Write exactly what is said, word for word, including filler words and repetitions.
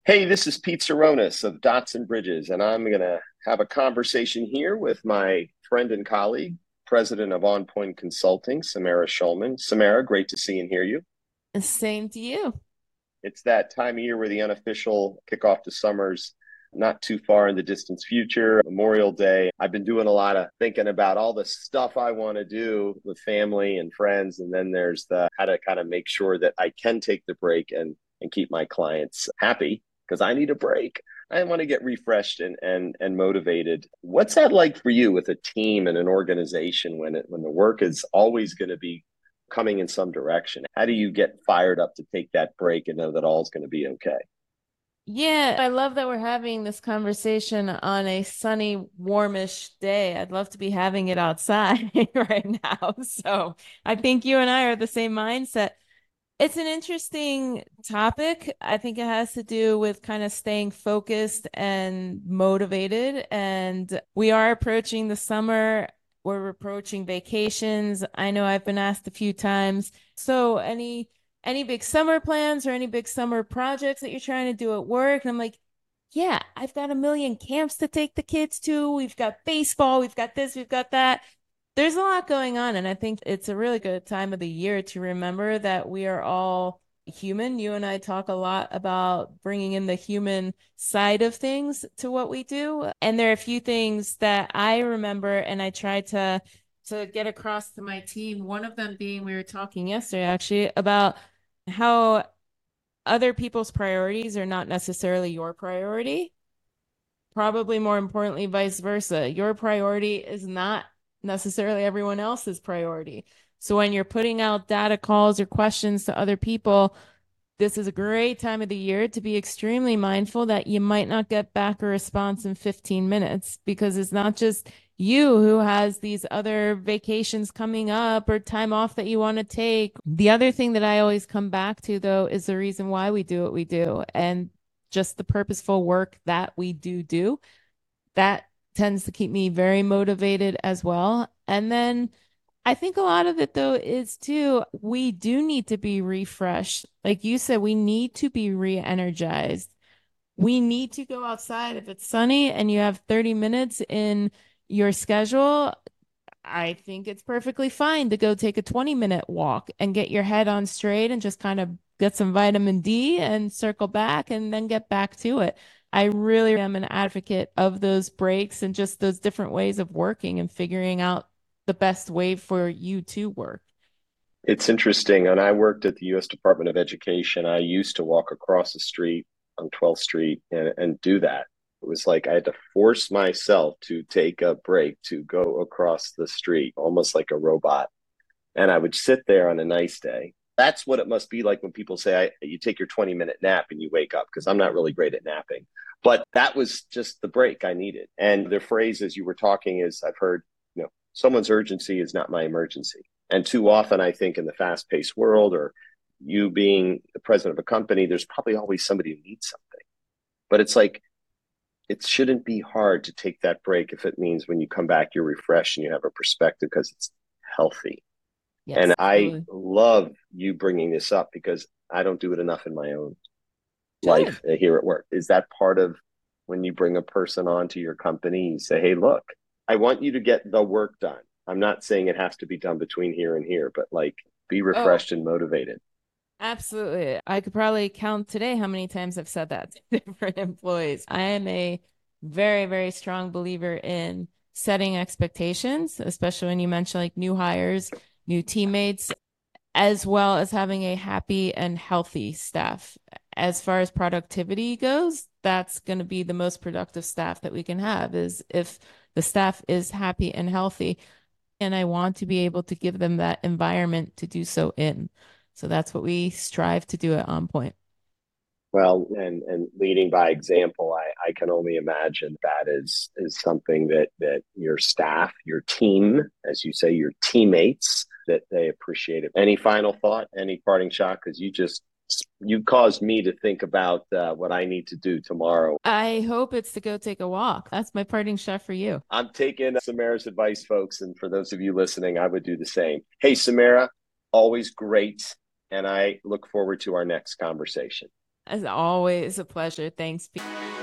Hey, this is Pete Saronis of Dots and Bridges, and I'm going to have a conversation here with my friend and colleague, president of On Point Consulting, Samara Schulman. Samara, great to see and hear you. Same to you. It's that time of year where the unofficial kickoff to summer's not too far in the distant future, Memorial Day. I've been doing a lot of thinking about all the stuff I want to do with family and friends. And then there's the how to kind of make sure that I can take the break and and keep my clients happy because I need a break. I want to get refreshed and and and motivated. What's that like for you with a team and an organization when it when the work is always going to be coming in some direction? How do you get fired up to take that break and know that all's going to be okay? Yeah, I love that we're having this conversation on a sunny, warmish day. I'd love to be having it outside right now. So I think you and I are the same mindset. It's an interesting topic. I think it has to do with kind of staying focused and motivated. And we are approaching the summer. We're approaching vacations. I know I've been asked a few times. So any any big summer plans or any big summer projects that you're trying to do at work? And I'm like, yeah, I've got a million camps to take the kids to. We've got baseball, we've got this, we've got that. There's a lot going on, and I think it's a really good time of the year to remember that we are all human. You and I talk a lot about bringing in the human side of things to what we do. And there are a few things that I remember and I try to to get across to my team. One of them being we were talking yesterday actually about how other people's priorities are not necessarily your priority. Probably more importantly, vice versa. Your priority is not necessarily everyone else's priority. So when you're putting out data calls or questions to other people, this is a great time of the year to be extremely mindful that you might not get back a response in fifteen minutes because it's not just you who has these other vacations coming up or time off that you want to take. The other thing that I always come back to, though, is the reason why we do what we do and just the purposeful work that we do do. That tends to keep me very motivated as well. And then I think a lot of it though is too, we do need to be refreshed. Like you said, we need to be re-energized. We need to go outside. If it's sunny and you have thirty minutes in your schedule, I think it's perfectly fine to go take a twenty minute walk and get your head on straight and just kind of get some vitamin D and circle back and then get back to it. I really am an advocate of those breaks and just those different ways of working and figuring out the best way for you to work. It's interesting. When I worked at the U S Department of Education, I used to walk across the street on twelfth Street and, and do that. It was like I had to force myself to take a break to go across the street, almost like a robot. And I would sit there on a nice day. That's what it must be like when people say I, you take your twenty minute nap and you wake up, because I'm not really great at napping. But that was just the break I needed. And the phrase as you were talking is I've heard, you know, someone's urgency is not my emergency. And too often, I think in the fast paced world, or you being the president of a company, there's probably always somebody who needs something. But it's like, it shouldn't be hard to take that break if it means when you come back, you're refreshed and you have a perspective because it's healthy. And Yes, I totally. love you bringing this up because I don't do it enough in my own Good. life here at work. Is that part of when you bring a person onto your company, you say, hey, look, I want you to get the work done. I'm not saying it has to be done between here and here, but like be Oh, refreshed and motivated. absolutely. I could probably count today how many times I've said that to different employees. I am a very, very strong believer in setting expectations, especially when you mention like new hires, new teammates, as well as having a happy and healthy staff. As far as productivity goes, that's going to be the most productive staff that we can have is if the staff is happy and healthy. And I want to be able to give them that environment to do so in. So that's what we strive to do at On Point. Well, and and leading by example, I, I can only imagine that is is something that that your staff, your team, as you say, your teammates, that they appreciate it. Any final thought? Any parting shot? Because you just you caused me to think about uh, what I need to do tomorrow. I hope it's to go take a walk. That's my parting shot for you. I'm taking Samara's advice, folks, and for those of you listening, I would do the same. Hey, Samara, always great, and I look forward to our next conversation. As always, a pleasure. Thanks.